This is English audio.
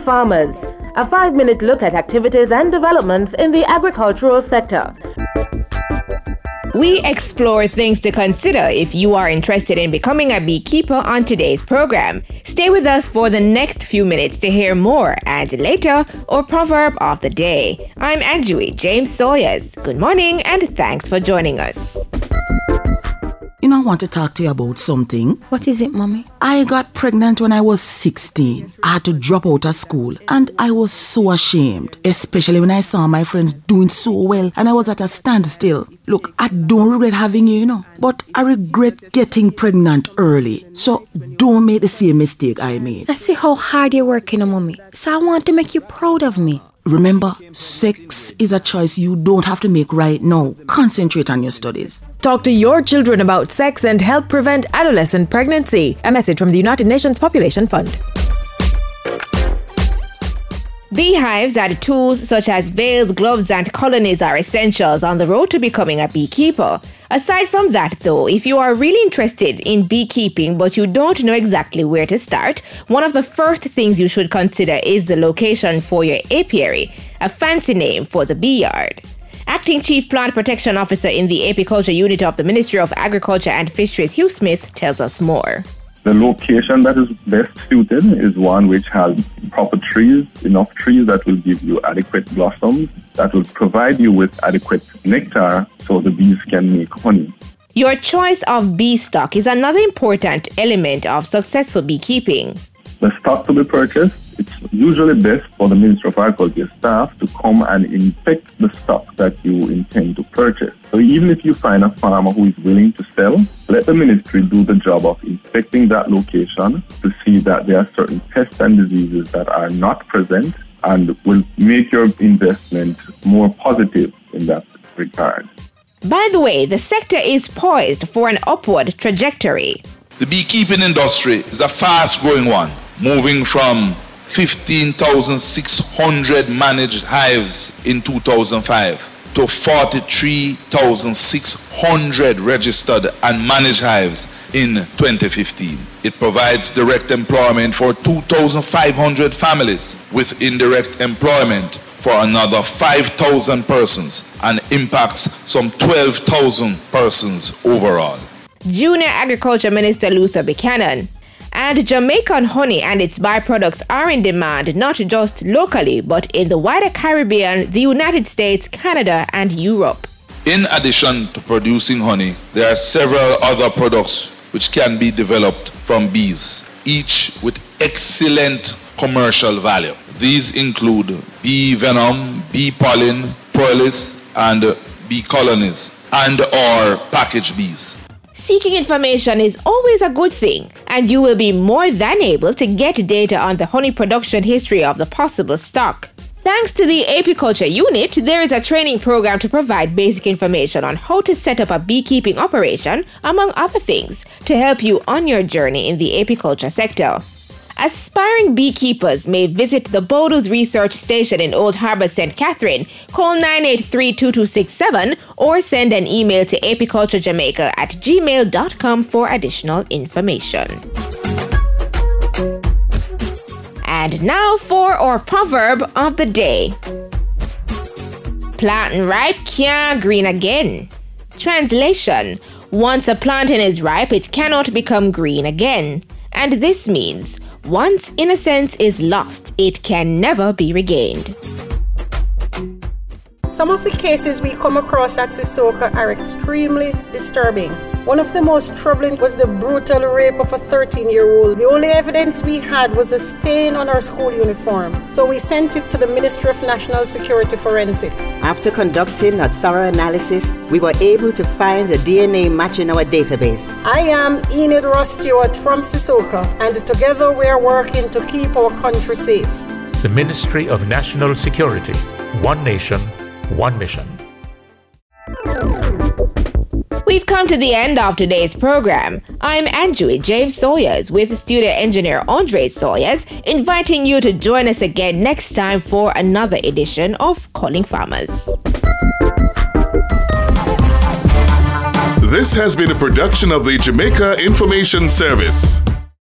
Farmers, a 5-minute look at activities and developments in the agricultural sector. We explore things to consider if you are interested in becoming a beekeeper on today's program. Stay with us for the next few minutes to hear more, and later, our proverb of the day. I'm Anjui James Sawyers. Good morning and thanks for joining us. I want to talk to you about something. What is it, Mommy? I got pregnant when I was 16. I had to drop out of school and I was so ashamed, especially when I saw my friends doing so well and I was at a standstill. Look, I don't regret having you, but I regret getting pregnant early. So don't make the same mistake I made. I see how hard you're working, Mommy. So I want to make you proud of me. Remember, sex is a choice you don't have to make right now. Concentrate on your studies. Talk to your children about sex and help prevent adolescent pregnancy. A message from the United Nations Population Fund. Beehives and tools such as veils, gloves, and colonies are essentials on the road to becoming a beekeeper. Aside from that, though, if you are really interested in beekeeping but you don't know exactly where to start, one of the first things you should consider is the location for your apiary, a fancy name for the bee yard. Acting Chief Plant Protection Officer in the Apiculture Unit of the Ministry of Agriculture and Fisheries, Hugh Smith, tells us more. The location that is best suited is one which has proper trees, enough trees that will give you adequate blossoms, that will provide you with adequate nectar so the bees can make honey. Your choice of bee stock is another important element of successful beekeeping. The stock to be purchased, it's usually best for the Ministry of Agriculture staff to come and inspect the stock that you intend to purchase. So even if you find a farmer who is willing to sell, let the ministry do the job of inspecting that location to see that there are certain pests and diseases that are not present and will make your investment more positive in that regard. By the way, the sector is poised for an upward trajectory. The beekeeping industry is a fast-growing one, moving from 15,600 managed hives in 2005 to 43,600 registered and managed hives in 2015. It provides direct employment for 2,500 families, with indirect employment for another 5,000 persons, and impacts some 12,000 persons overall. Junior Agriculture Minister Luther Buchanan. And Jamaican honey and its byproducts are in demand not just locally, but in the wider Caribbean, the United States, Canada, and Europe. In addition to producing honey, there are several other products which can be developed from bees, each with excellent commercial value. These include bee venom, bee pollen, propolis, and bee colonies, and or packaged bees. Seeking information is always a good thing, and you will be more than able to get data on the honey production history of the possible stock. Thanks to the Apiculture Unit, there is a training program to provide basic information on how to set up a beekeeping operation, among other things, to help you on your journey in the apiculture sector. Aspiring beekeepers may visit the Bodos Research Station in Old Harbour, St. Catherine, call 983-2267, or send an email to apiculturejamaica@gmail.com for additional information. And now for our proverb of the day. Planting ripe can't green again. Translation: once a planting is ripe, it cannot become green again. And this means, once innocence is lost, it can never be regained. Some of the cases we come across at Sissoko are extremely disturbing. One of the most troubling was the brutal rape of a 13-year-old. The only evidence we had was a stain on our school uniform, so we sent it to the Ministry of National Security Forensics. After conducting a thorough analysis, we were able to find a DNA match in our database. I am Enid Ross Stewart from Sissoko, and together we are working to keep our country safe. The Ministry of National Security. One nation, one mission. We've come to the end of today's program. I'm Anjui James Sawyers with studio engineer Andre Sawyers, inviting you to join us again next time for another edition of Calling Farmers. This has been a production of the Jamaica Information Service.